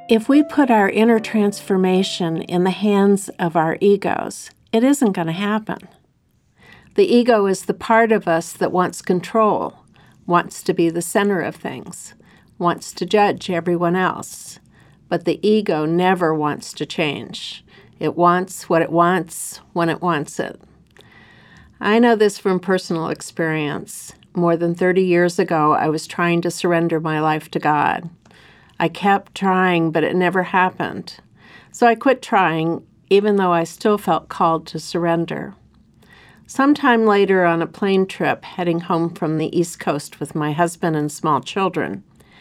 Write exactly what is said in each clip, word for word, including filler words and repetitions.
If we put our inner transformation in the hands of our egos, it isn't going to happen. The ego is the part of us that wants control, wants to be the center of things, wants to judge everyone else. But the ego never wants to change. It wants what it wants when it wants it. I know this from personal experience. More than thirty years ago, I was trying to surrender my life to God. I kept trying, but it never happened. So I quit trying, even though I still felt called to surrender. Sometime later, on a plane trip heading home from the East Coast with my husband and small children,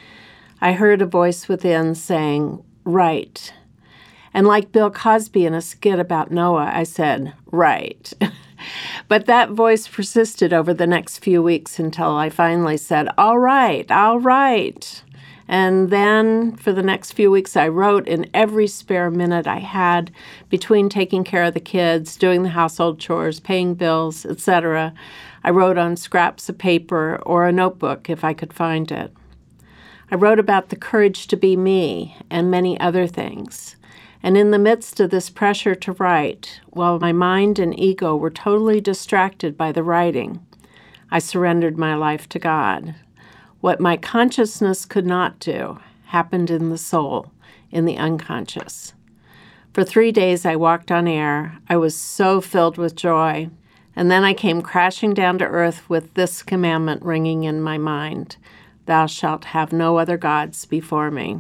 I heard a voice within saying, "Right." And like Bill Cosby in a skit about Noah, I said, "Right." But that voice persisted over the next few weeks until I finally said, "All right, all right." And then for the next few weeks, I wrote in every spare minute I had between taking care of the kids, doing the household chores, paying bills, et cetera. I wrote on scraps of paper or a notebook if I could find it. I wrote about the courage to be me and many other things. And in the midst of this pressure to write, while my mind and ego were totally distracted by the writing, I surrendered my life to God. What my consciousness could not do happened in the soul, in the unconscious. For three days I walked on air. I was so filled with joy. And then I came crashing down to earth with this commandment ringing in my mind: "Thou shalt have no other gods before me."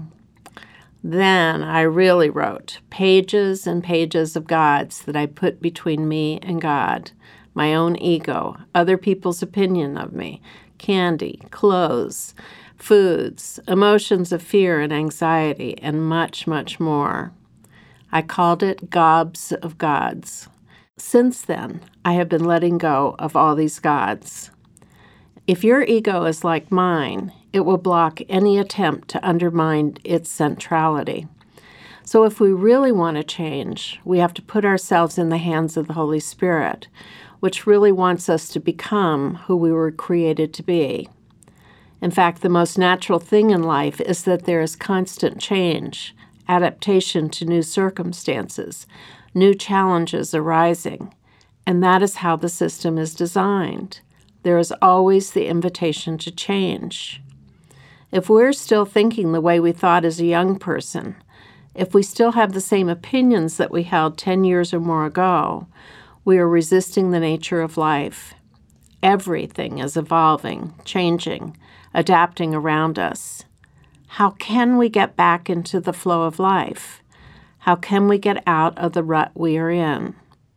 Then I really wrote pages and pages of gods that I put between me and God, my own ego, other people's opinion of me, candy, clothes, foods, emotions of fear and anxiety, and much, much more. I called it Gobs of Gods. Since then, I have been letting go of all these gods. If your ego is like mine, it will block any attempt to undermine its centrality. So if we really want to change, we have to put ourselves in the hands of the Holy Spirit, which really wants us to become who we were created to be. In fact, the most natural thing in life is that there is constant change, adaptation to new circumstances, new challenges arising, and that is how the system is designed. There is always the invitation to change. If we're still thinking the way we thought as a young person, if we still have the same opinions that we held ten years or more ago, we are resisting the nature of life. Everything is evolving, changing, adapting around us. How can we get back into the flow of life? How can we get out of the rut we are in?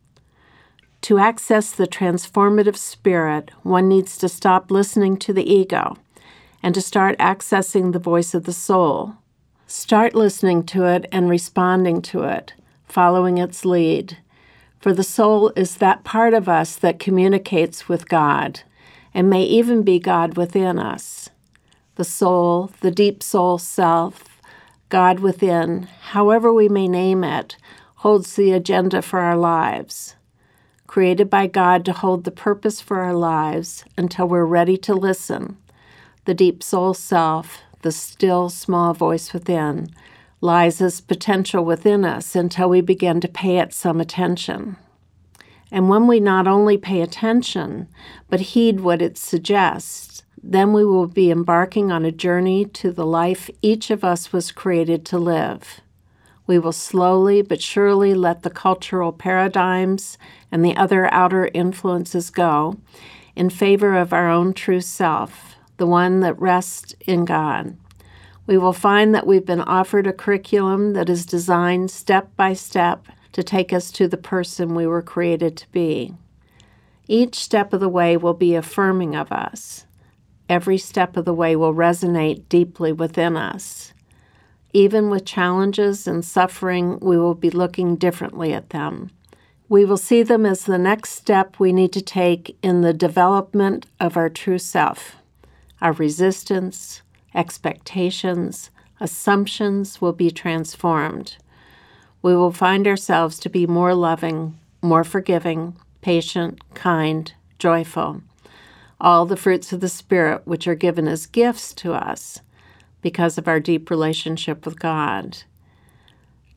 To access the transformative spirit, one needs to stop listening to the ego and to start accessing the voice of the soul. Start listening to it and responding to it, following its lead. For the soul is that part of us that communicates with God and may even be God within us. The soul, the deep soul self, God within, however we may name it, holds the agenda for our lives. Created by God to hold the purpose for our lives until we're ready to listen, the deep soul self, the still small voice within, lies as potential within us until we begin to pay it some attention. And when we not only pay attention, but heed what it suggests, then we will be embarking on a journey to the life each of us was created to live. We will slowly but surely let the cultural paradigms and the other outer influences go in favor of our own true self, the one that rests in God. We will find that we've been offered a curriculum that is designed step by step to take us to the person we were created to be. Each step of the way will be affirming of us. Every step of the way will resonate deeply within us. Even with challenges and suffering, we will be looking differently at them. We will see them as the next step we need to take in the development of our true self. Our resistance, expectations, assumptions will be transformed. We will find ourselves to be more loving, more forgiving, patient, kind, joyful. All the fruits of the Spirit which are given as gifts to us because of our deep relationship with God.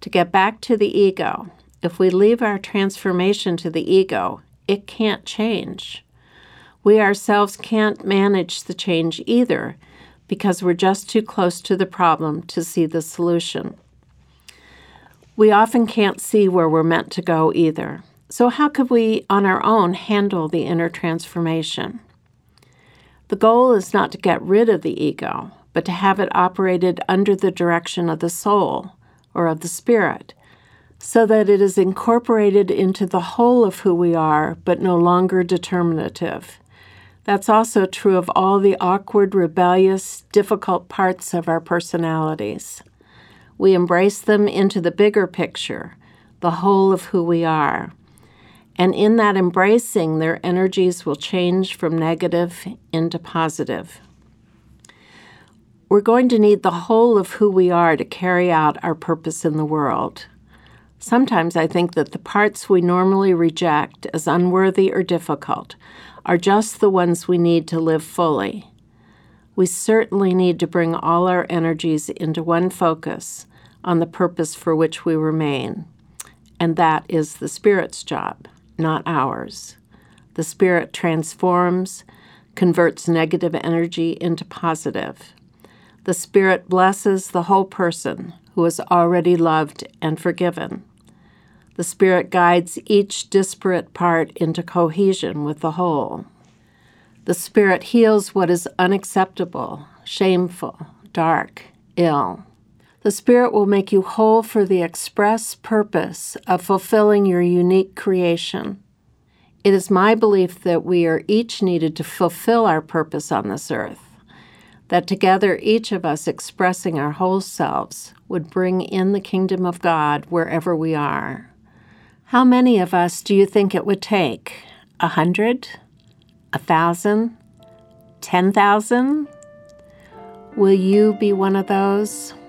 To get back to the ego, if we leave our transformation to the ego, it can't change. We ourselves can't manage the change either because we're just too close to the problem to see the solution. We often can't see where we're meant to go either. So how could we, on our own, handle the inner transformation? The goal is not to get rid of the ego, but to have it operated under the direction of the soul or of the spirit, so that it is incorporated into the whole of who we are, but no longer determinative. That's also true of all the awkward, rebellious, difficult parts of our personalities. We embrace them into the bigger picture, the whole of who we are. And in that embracing, their energies will change from negative into positive. We're going to need the whole of who we are to carry out our purpose in the world. Sometimes I think that the parts we normally reject as unworthy or difficult are just the ones we need to live fully. We certainly need to bring all our energies into one focus on the purpose for which we remain, and that is the Spirit's job, not ours. The Spirit transforms, converts negative energy into positive. The Spirit blesses the whole person who is already loved and forgiven. The Spirit guides each disparate part into cohesion with the whole. The Spirit heals what is unacceptable, shameful, dark, ill. The Spirit will make you whole for the express purpose of fulfilling your unique creation. It is my belief that we are each needed to fulfill our purpose on this earth, that together each of us expressing our whole selves would bring in the kingdom of God wherever we are. How many of us do you think it would take? A hundred? A thousand? Ten thousand? Will you be one of those?